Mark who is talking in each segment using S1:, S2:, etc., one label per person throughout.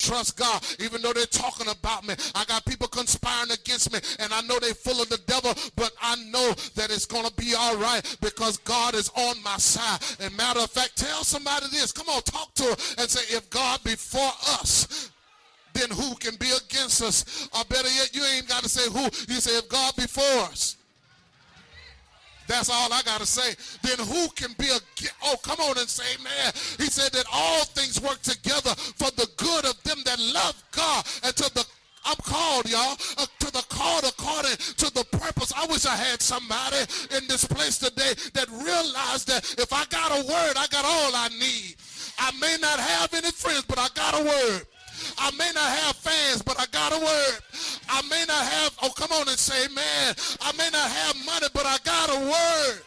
S1: trust God, even though they're talking about me. I got people conspiring against me, and I know they're full of the devil, but I know that it's going to be all right because God is on my side. And matter of fact, tell somebody this. Come on, talk to her and say, if God be for us, then who can be against us? Or better yet, you ain't got to say who. You say, if God be for us. That's all I got to say. Then who can be against? Oh, come on and say, man. He said that all things work together for the good of them that love God and to the I'm called, y'all, to the called according to the purpose. I wish I had somebody in this place today that realized that if I got a word, I got all I need. I may not have any friends, but I got a word. I may not have fans, but I got a word. I may not have, oh, come on and say, man, I may not have money, but I got a word.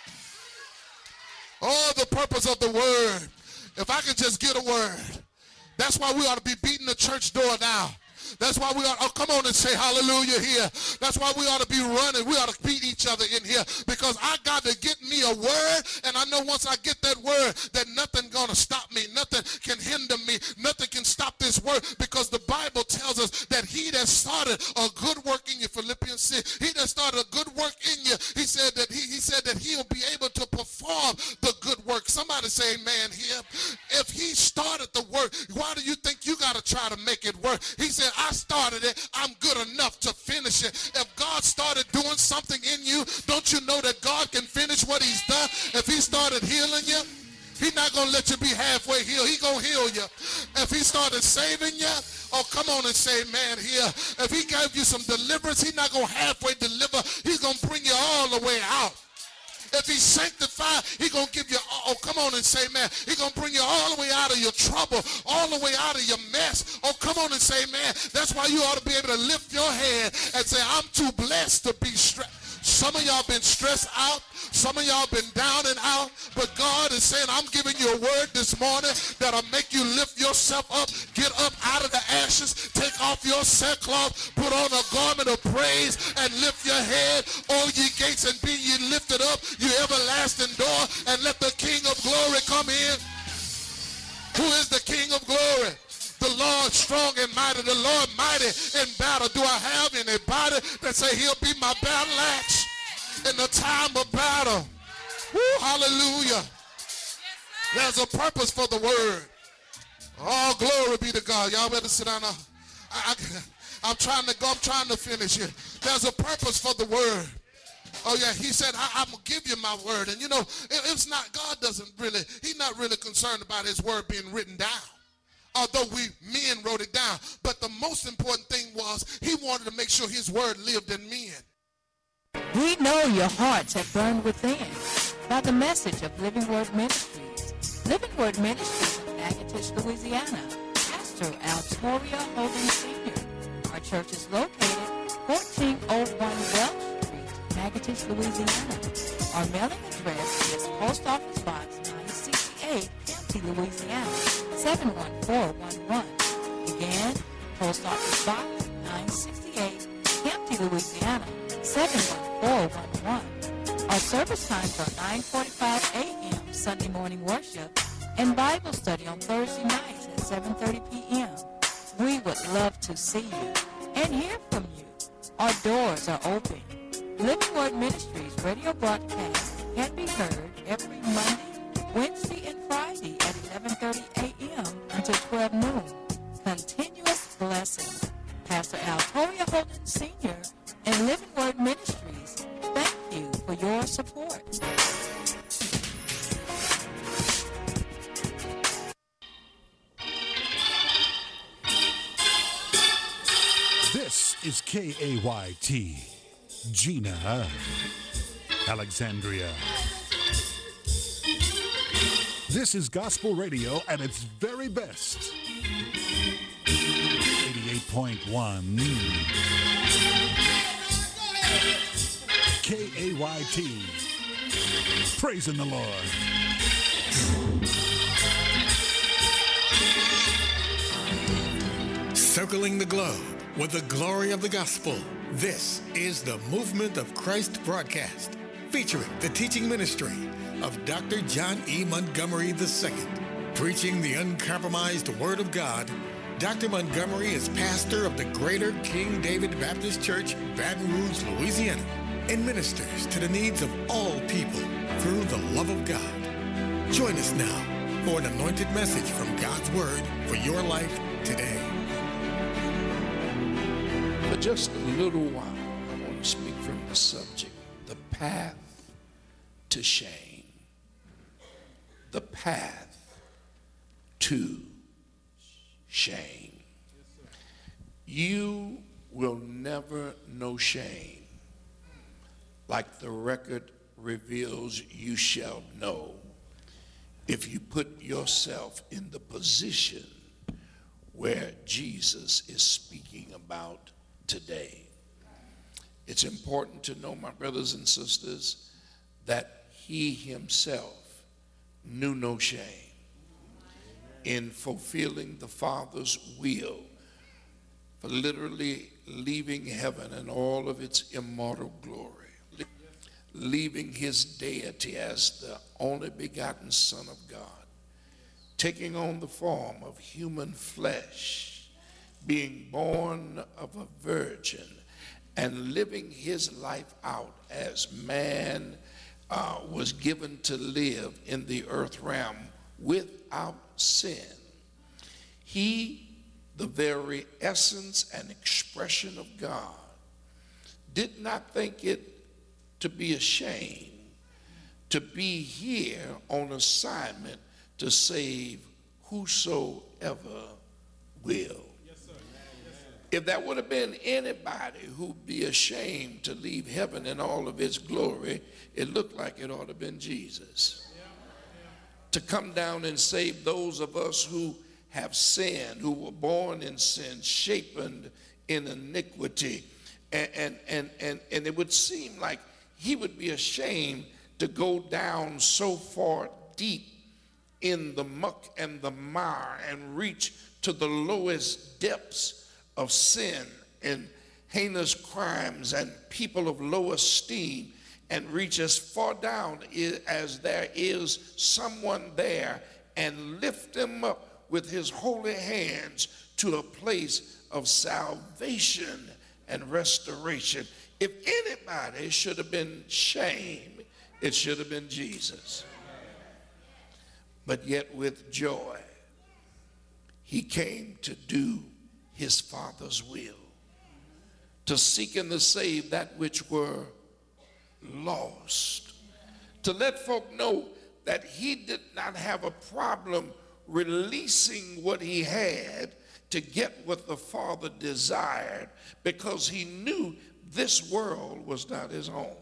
S1: Oh, the purpose of the word. If I can just get a word. That's why we ought to be beating the church door down. That's why we ought, oh, come on and say hallelujah here. That's why we ought to be running. We ought to beat each other in here because I got to get me a word, and I know once I get that word that nothing going to stop me. Nothing can hinder me. Nothing can stop this word because the Bible tells us that he that started a good work in you, Philippians 6, he that started a good work in you, he said that he'll be able to perform the good work. Somebody say amen here. If he started the work, why do you think you got to try to make it work? He said, I started it, I'm good enough to finish it. If God started doing something in you, don't you know that God can finish what he's done? If he started healing you, he's not going to let you be halfway healed. He's going to heal you. If he started saving you, oh, come on and say, man, here. If he gave you some deliverance, he's not going to halfway deliver. He's going to bring you all the way out. If he sanctified, he's going to give you, oh, come on and say, man, he's going to bring you all the way out of your trouble, all the way out of your mess. Oh, come on and say, man, that's why you ought to be able to lift your hand and say, I'm too blessed to be stressed. Some of y'all been stressed out. Some of y'all been down and out. But God is saying, I'm giving you a word this morning that'll make you lift yourself up, get up out of the ashes, take off your sackcloth, put on a garment of praise, and lift your head, all ye gates, and be ye lifted up, you everlasting door, and let the King of glory come in. Who is the King of glory? The Lord strong and mighty, the Lord mighty in battle. Do I have anybody that say he'll be my battle axe in the time of battle? Woo, hallelujah. There's a purpose for the word. Oh, glory be to God. Y'all better sit down. I'm trying to finish here. There's a purpose for the word. Oh, yeah, he said, I'm going to give you my word. And, you know, it's not, God doesn't really, he's not really concerned about his word being written down. Although men wrote it down. But the most important thing was he wanted to make sure his word lived in men.
S2: We know your hearts have burned within by the message of Living Word Ministries. Living Word Ministries of Natchitoches, Louisiana. Pastor Altoria Hogan Sr. Our church is located 1401 Welch Street, Natchitoches, Louisiana. Our mailing address is Post Office Box 968, County, Louisiana, 71411. Again, Post Office Box 968, County, Louisiana, 71411. Our service times are 9:45 a.m. Sunday morning worship and Bible study on Thursday nights at 7:30 p.m. We would love to see you and hear from you. Our doors are open. Living Word Ministries radio broadcast can be heard every Monday, Wednesday, and Friday at 11:30 a.m. until 12 noon. Continuous blessing. Pastor Altoria Holden Sr. and Living Word Ministries, thank you for your support.
S3: This is KAYT, Gina, Alexandria. This is gospel radio at its very best. 88.1 KAYT. Praising the Lord.
S4: Circling the globe with the glory of the gospel. This is the Movement of Christ broadcast, featuring the teaching ministry of Dr. John E. Montgomery II, preaching the uncompromised Word of God Dr. Montgomery is pastor of the Greater King David Baptist Church, Baton Rouge, Louisiana, and ministers to the needs of all people through the love of God. Join us now for an anointed message from God's Word for your life today.
S5: For just a little while, I want to speak from the subject, the path to shame. The path to shame. You will never know shame like the record reveals you shall know if you put yourself in the position where Jesus is speaking about today. It's important to know, my brothers and sisters, that he himself knew no shame in fulfilling the Father's will, for literally leaving heaven and all of its immortal glory, leaving his deity as the only begotten Son of God, taking on the form of human flesh, being born of a virgin, and living his life out as man was given to live in the earth realm without sin. He, the very essence and expression of God, did not think it to be a shame to be here on assignment to save whosoever will. If that would have been anybody who'd be ashamed to leave heaven in all of its glory, it looked like it ought to have been Jesus. To come down and save those of us who have sinned, who were born in sin, shapen in iniquity. And it would seem like he would be ashamed to go down so far deep in the muck and the mire and reach to the lowest depths of sin and heinous crimes and people of low esteem, and reach as far down as there is someone there and lift them up with his holy hands to a place of salvation and restoration. If anybody should have been shamed, it should have been Jesus. But yet with joy, he came to do his Father's will, to seek and to save that which were lost, to let folk know that he did not have a problem releasing what he had to get what the Father desired, because he knew this world was not his home.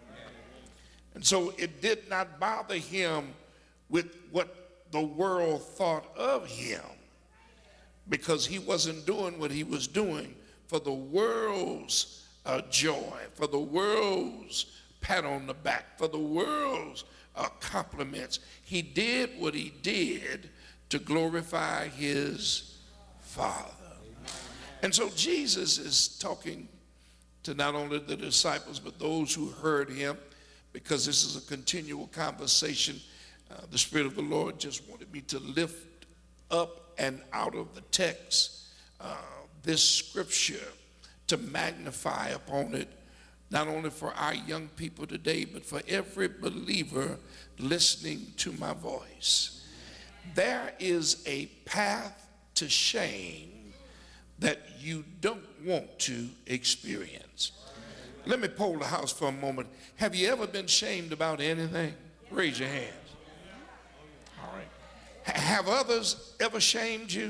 S5: And so it did not bother him with what the world thought of him, because he wasn't doing what he was doing for the world's joy, for the world's pat on the back, for the world's compliments. He did what he did to glorify his Father. And so Jesus is talking to not only the disciples, but those who heard him, because this is a continual conversation. The Spirit of the Lord just wanted me to lift up and out of the text this scripture, to magnify upon it, not only for our young people today, but for every believer listening to my voice. There is a path to shame that you don't want to experience. Let me poll the house for a moment. Have you ever been shamed about anything? Raise your hands. All right. Have others ever shamed you?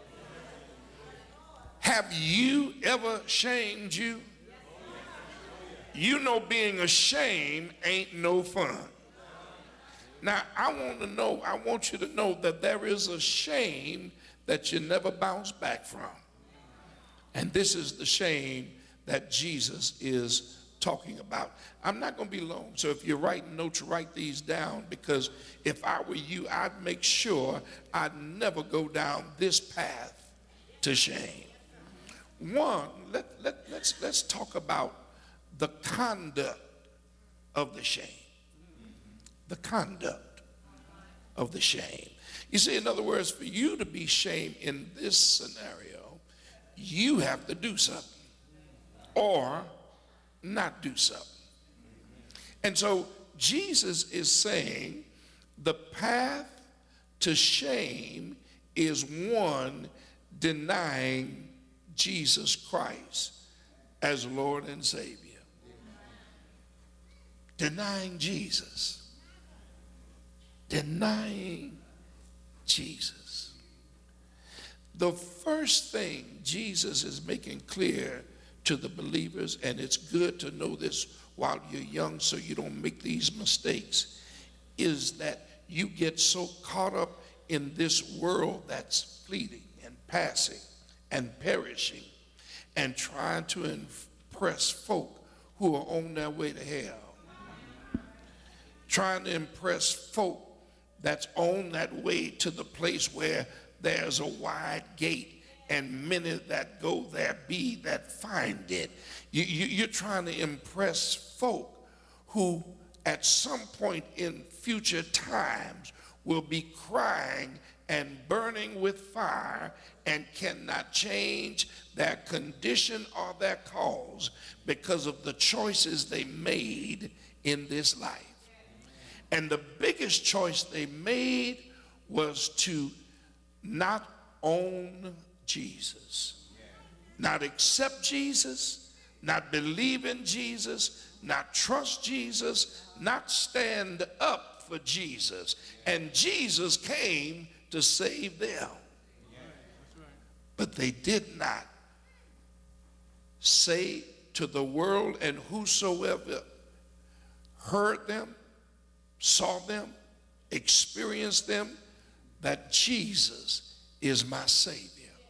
S5: Have you ever shamed you? You know, being ashamed ain't no fun. Now, I want you to know that there is a shame that you never bounce back from. And this is the shame that Jesus is talking about. I'm not going to be long, so if you're writing notes, write these down, because if I were you, I'd make sure I'd never go down this path to shame. One, let's talk about the conduct of the shame. The conduct of the shame. You see, in other words, for you to be shamed in this scenario, you have to do something or not do something. And so Jesus is saying the path to shame is one denying Jesus Christ as Lord and Savior. Denying Jesus. Denying Jesus. The first thing Jesus is making clear to the believers, and it's good to know this while you're young so you don't make these mistakes, is that you get so caught up in this world that's fleeting and passing and perishing and trying to impress folk who are on their way to hell. Trying to impress folk that's on that way to the place where there's a wide gate and many that go there be that find it. You're trying to impress folk who at some point in future times will be crying and burning with fire and cannot change their condition or their cause because of the choices they made in this life. And the biggest choice they made was to not own Jesus, not accept Jesus, not believe in Jesus, not trust Jesus, not stand up for Jesus. And Jesus came to save them. But they did not say to the world and whosoever heard them, saw them, experienced them, that Jesus is my Savior.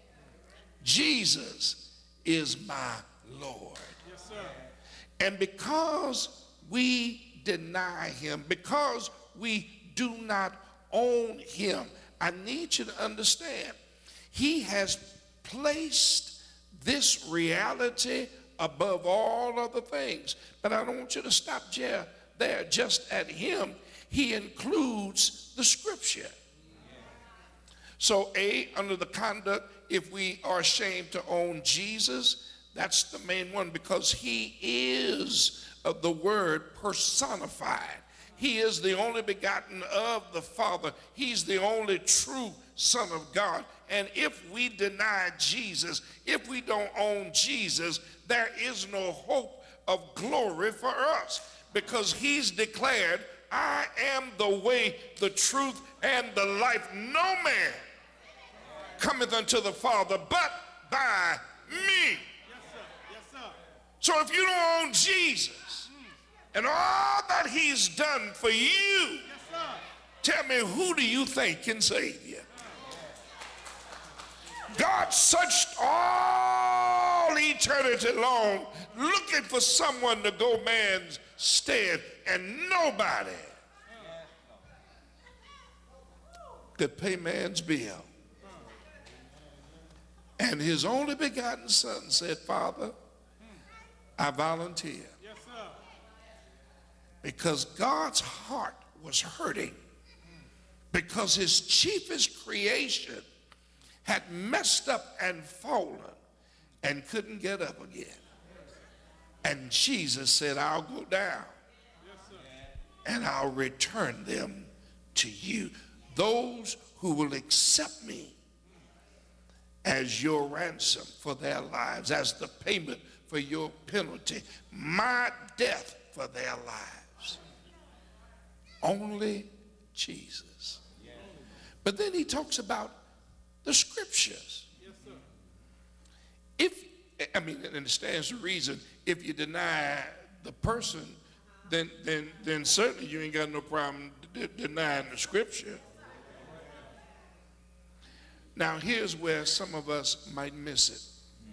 S5: Jesus is my Lord.
S6: Yes, sir.
S5: And because we deny him, because we do not own him, I need you to understand, he has placed this reality above all other things. But I don't want you to stop there just at him. He includes the scripture. So under the conduct, if we are ashamed to own Jesus, that's the main one, because he is the word personified. He is the only begotten of the Father. He's the only true Son of God. And if we deny Jesus, if we don't own Jesus, there is no hope of glory for us, because he's declared, I am the way, the truth, and the life. No man cometh unto the Father but by me.
S6: Yes, sir. Yes, sir.
S5: So if you don't own Jesus and all that he's done for you,
S6: Yes, sir.
S5: tell me, who do you think can save you? God searched all eternity long looking for someone to go man's stead, and nobody could pay man's bill. And his only begotten son said, Father, I volunteer.
S6: Yes, sir.
S5: Because God's heart was hurting, because his chiefest creation had messed up and fallen and couldn't get up again. And Jesus said, I'll go down and I'll return them to you. Those who will accept me as your ransom for their lives, as the payment for your penalty, my death for their lives. Only Jesus. But then he talks about the scriptures.
S6: Yes, sir.
S5: And it stands to reason, if you deny the person, then certainly you ain't got no problem denying the scripture. Now here's where some of us might miss it.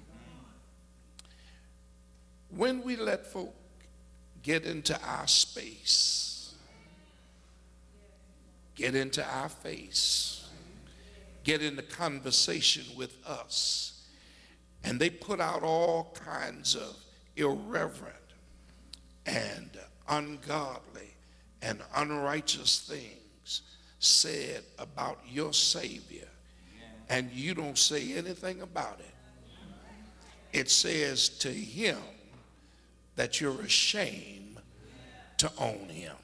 S5: When we let folk get into our space, get into our face, get into conversation with us, and they put out all kinds of irreverent and ungodly and unrighteous things, said about your Savior and you don't say anything about it, it says to him that you're ashamed to own him.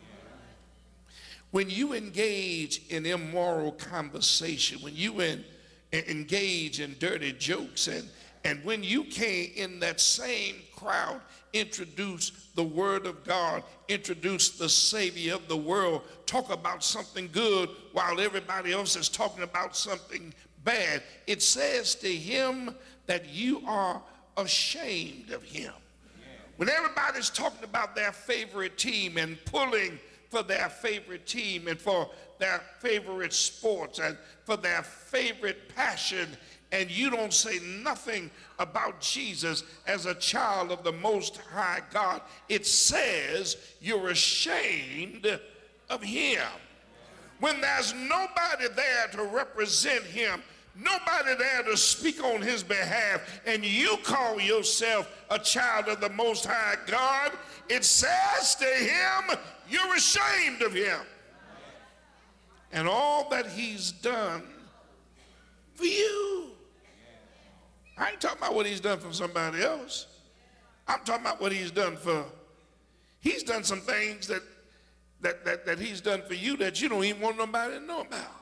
S5: When you engage in immoral conversation, when you engage in dirty jokes, and when you can, in that same crowd, introduce the word of God, introduce the Savior of the world, talk about something good while everybody else is talking about something bad, it says to him that you are ashamed of him. When everybody's talking about their favorite team and pulling for their favorite team and for their favorite sports and for their favorite passion, and you don't say nothing about Jesus as a child of the Most High God, it says you're ashamed of him. When there's nobody there to represent him, nobody there to speak on his behalf, and you call yourself a child of the Most High God, it says to him, you're ashamed of him and all that he's done for you. I ain't talking about what he's done for somebody else. I'm talking about what he's done for. He's done some things that he's done for you that you don't even want nobody to know about.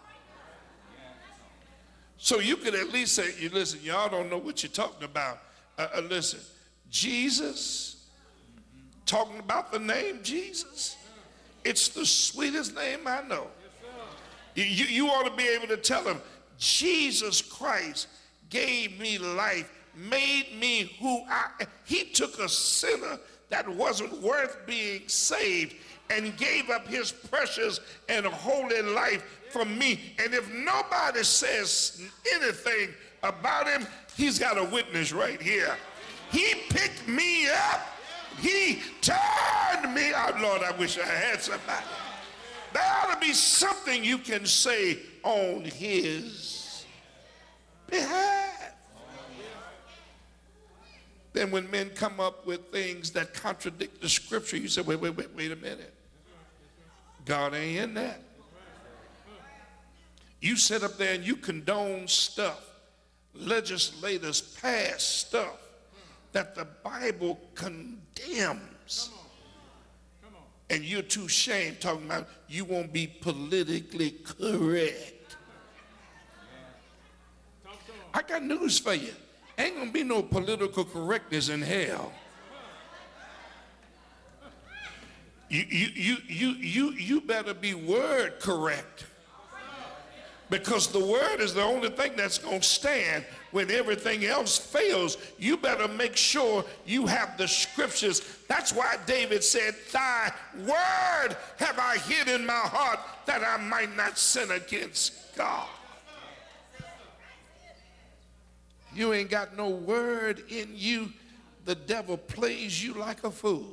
S5: So you could at least say, listen, y'all don't know what you're talking about. Listen, Jesus, talking about the name Jesus, it's the sweetest name I know. You ought to be able to tell him, Jesus Christ gave me life, made me who he took a sinner that wasn't worth being saved and gave up his precious and holy life for me. And if nobody says anything about him, he's got a witness right here. He picked me up. He turned me out. Lord, I wish I had somebody. There ought to be something you can say on his behalf. Then when men come up with things that contradict the scripture, you say, wait a minute. God ain't in that. You sit up there and you condone stuff. Legislators pass stuff that the Bible condemns. And you're too ashamed talking about you won't be politically correct. I got news for you. Ain't gonna be no political correctness in hell. You better be word correct, because the word is the only thing that's gonna stand when everything else fails. You better make sure you have the scriptures. That's why David said, thy word have I hid in my heart that I might not sin against God. You ain't got no word in you, the devil plays you like a fool.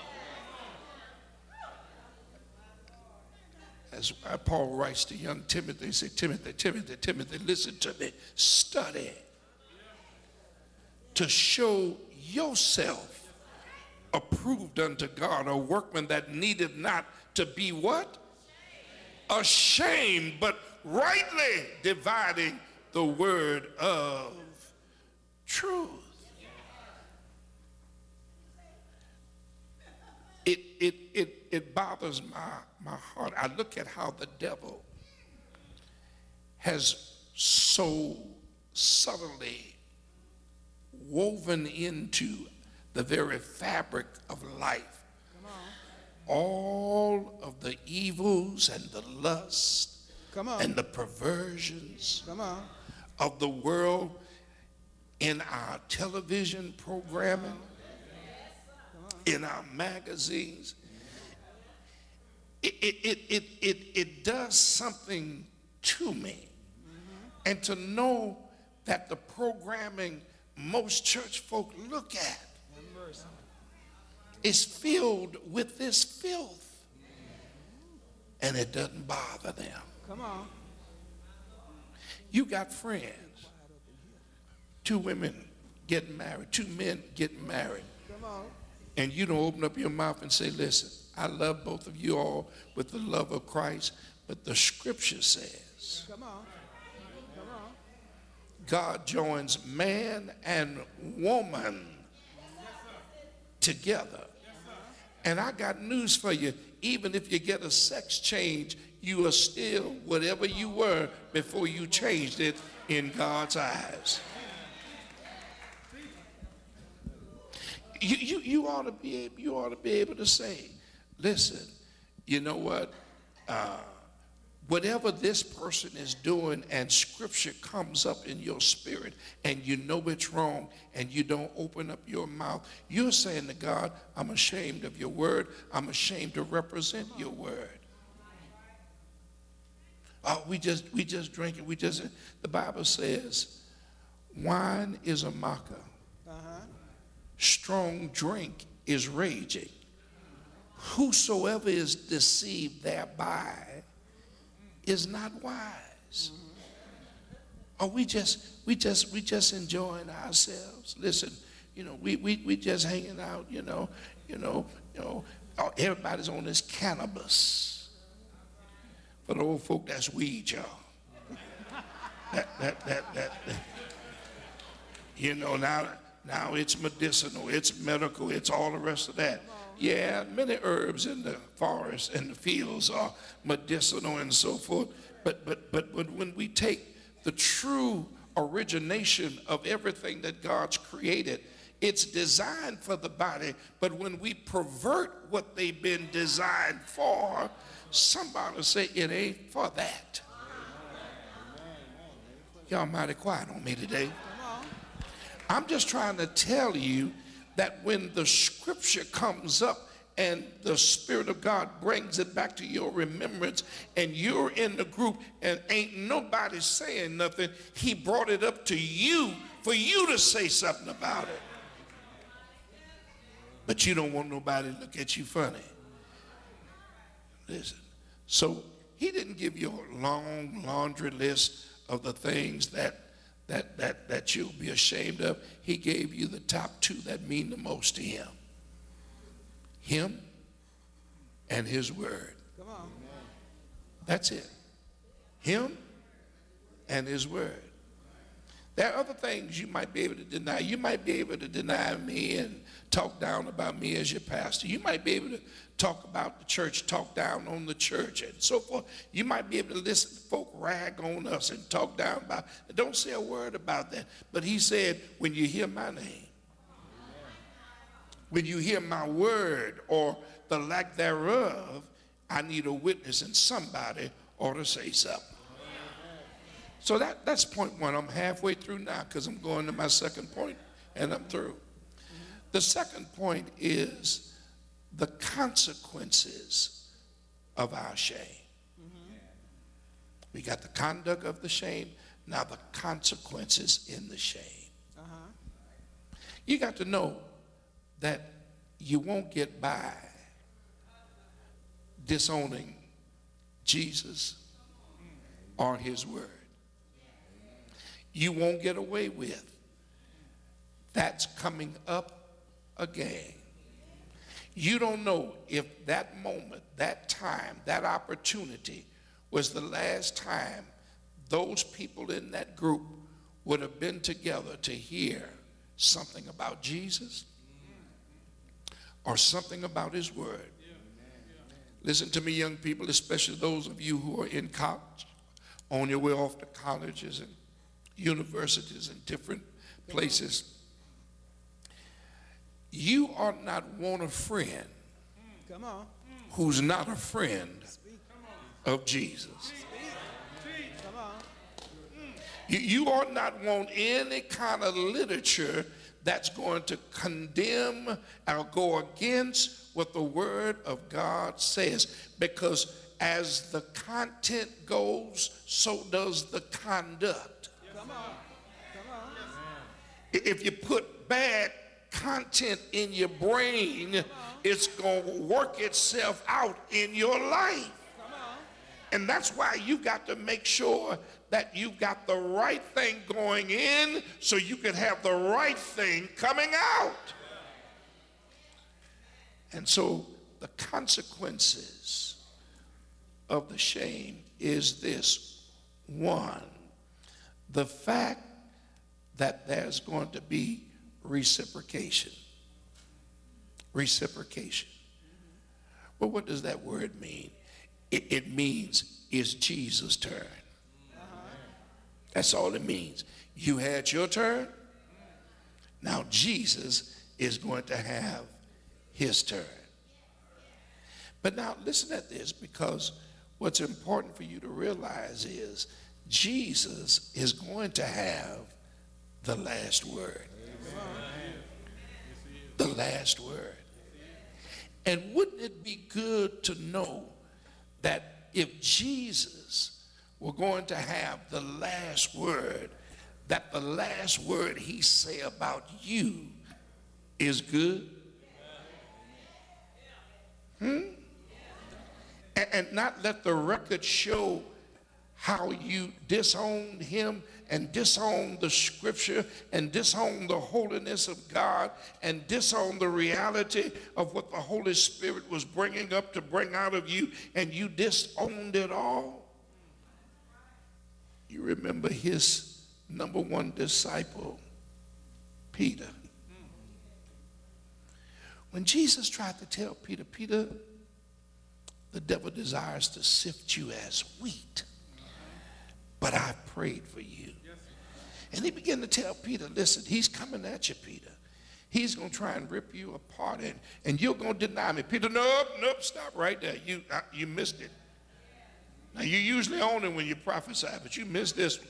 S5: As Paul writes to young Timothy, he said, Timothy, listen to me. Study to show yourself approved unto God, a workman that needed not to be what? Ashamed, but rightly dividing the word of truth. It bothers my heart. I look at how the devil has so subtly woven into the very fabric of life all of the evils and the lust and the perversions of the world in our television programming, in our magazines. It does something to me. And to know that the programming most church folk look at is filled with this filth, and it doesn't bother them. Come on. You got friends, two women getting married, two men getting married. Come on. And you don't open up your mouth and say, listen, I love both of you all with the love of Christ, But the scripture says
S6: Come on. Come on.
S5: God joins man and woman together. And I got news for you. Even if you get a sex change, you are still whatever you were before you changed it in God's eyes. You ought to be able to say, listen, you know what? Whatever this person is doing and scripture comes up in your spirit and you know it's wrong and you don't open up your mouth, you're saying to God, I'm ashamed of your word. I'm ashamed to represent your word. Oh, we just drink it. The Bible says wine is a mocker. Strong drink is raging. Whosoever is deceived thereby is not wise. Or we just enjoying ourselves. Listen, we just hanging out, everybody's on this cannabis. For the old folk, that's weed, y'all. Now it's medicinal, it's medical, it's all the rest of that. Yeah, many herbs in the forest and the fields are medicinal and so forth. But when we take the true origination of everything that God's created, it's designed for the body. But when we pervert what they've been designed for, somebody say it ain't for that. Y'all mighty quiet on me today. I'm just trying to tell you that when the scripture comes up and the Spirit of God brings it back to your remembrance and you're in the group and ain't nobody saying nothing, he brought it up to you for you to say something about it. But you don't want nobody to look at you funny. Listen, so he didn't give you a long laundry list of the things that you'll be ashamed of. He gave you the top two that mean the most to him. Him and his word.
S6: Come on.
S5: That's it. Him and his word. There are other things you might be able to deny. You might be able to deny me and talk down about me as your pastor. You might be able to talk about the church, talk down on the church and so forth. You might be able to listen to folk rag on us and talk down about it. Don't say a word about that. But he said, when you hear my name, when you hear my word or the lack thereof, I need a witness and somebody ought to say something. So that's point one. I'm halfway through now because I'm going to my second point and I'm through. The second point is the consequences of our shame. We got the conduct of the shame, now the consequences in the shame. You got to know that you won't get by disowning Jesus or his word. You won't get away with that's coming up again. You don't know if that moment, that time, that opportunity was the last time those people in that group would have been together to hear something about Jesus or something about his word. Listen to me, young people, especially those of you who are in college, on your way off to colleges and universities and different places. You ought not want a friend who's not a friend of Jesus. You ought not want any kind of literature that's going to condemn or go against what the Word of God says, because as the content goes, so does the conduct. If you put bad content in your brain, it's going to work itself out in your life. And that's why you got to make sure that you got the right thing going in so you can have the right thing coming out. And so the consequences of the shame is this. One, the fact that there's going to be reciprocation. Reciprocation. Well, what does that word mean? It means it's Jesus' turn. That's all it means. You had your turn. Now Jesus is going to have his turn. But now listen at this, because what's important for you to realize is Jesus is going to have the last word. The last word. And wouldn't it be good to know that if Jesus were going to have the last word, that the last word he say about you is good? And not let the record show how you disowned him and disowned the scripture and disowned the holiness of God and disowned the reality of what the Holy Spirit was bringing up to bring out of you, and you disowned it all. You remember his number one disciple, Peter. When Jesus tried to tell Peter, Peter, the devil desires to sift you as wheat, but I prayed for you. And he began to tell Peter, listen, he's coming at you, Peter. He's going to try and rip you apart, and you're going to deny me. Peter, nope, stop right there. You missed it. Now, you usually own it when you prophesy, but you missed this one.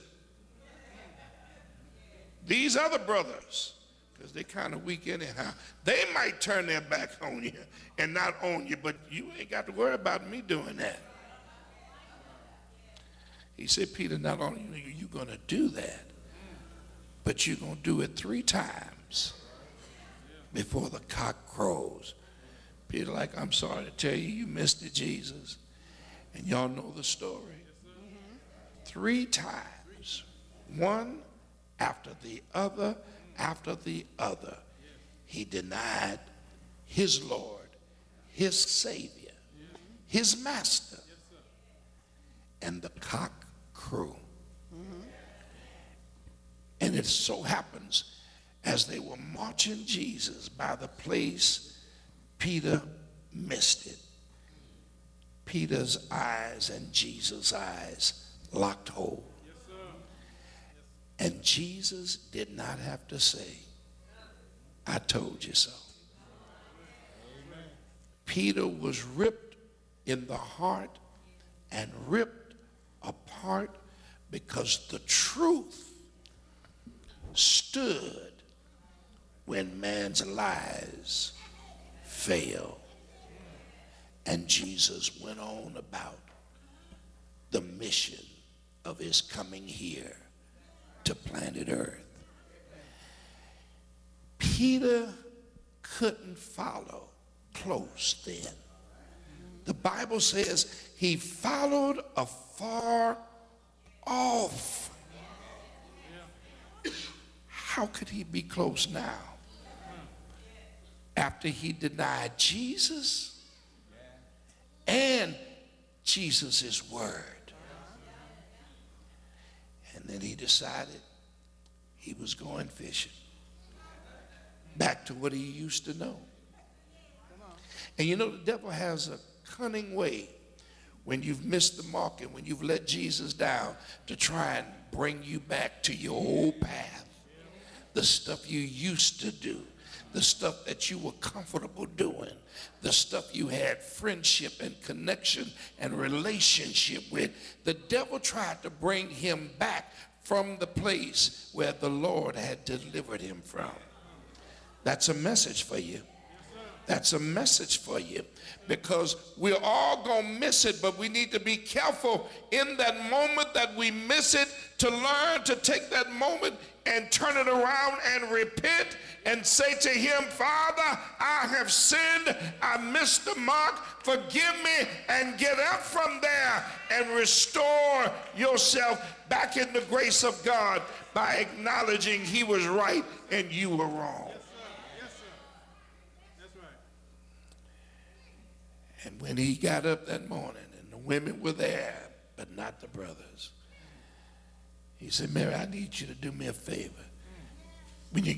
S5: These other brothers, because they're kind of weak anyhow, they might turn their back on you and not own you, but you ain't got to worry about me doing that. He said, Peter, not only are you going to do that, but you're going to do it 3 times before the cock crows. Peter, like, I'm sorry to tell you, you missed it, Jesus. And y'all know the story. 3 times, one after the other, he denied his Lord, his Savior, his Master, and the cock crew. And it so happens, as they were marching Jesus by the place, Peter missed it. Peter's eyes and Jesus' eyes locked hold. And Jesus did not have to say, I told you so. Peter was ripped in the heart and ripped apart because the truth stood when man's lies fail. And Jesus went on about the mission of his coming here to planet Earth. Peter couldn't follow close then. The Bible says he followed afar off. How could he be close now? After he denied Jesus and Jesus' word. And then he decided he was going fishing. Back to what he used to know. And you know, the devil has a cunning way when you've missed the mark and when you've let Jesus down to try and bring you back to your old path. The stuff you used to do, the stuff that you were comfortable doing, the stuff you had friendship and connection and relationship with. The devil tried to bring him back from the place where the Lord had delivered him from. That's a message for you. That's a message for you, because we're all going to miss it, but we need to be careful in that moment that we miss it to learn to take that moment and turn it around and repent and say to him, Father, I have sinned. I missed the mark. Forgive me, and get up from there and restore yourself back in the grace of God by acknowledging he was right and you were wrong. And when he got up that morning and the women were there, but not the brothers. He said, Mary, I need you to do me a favor. When you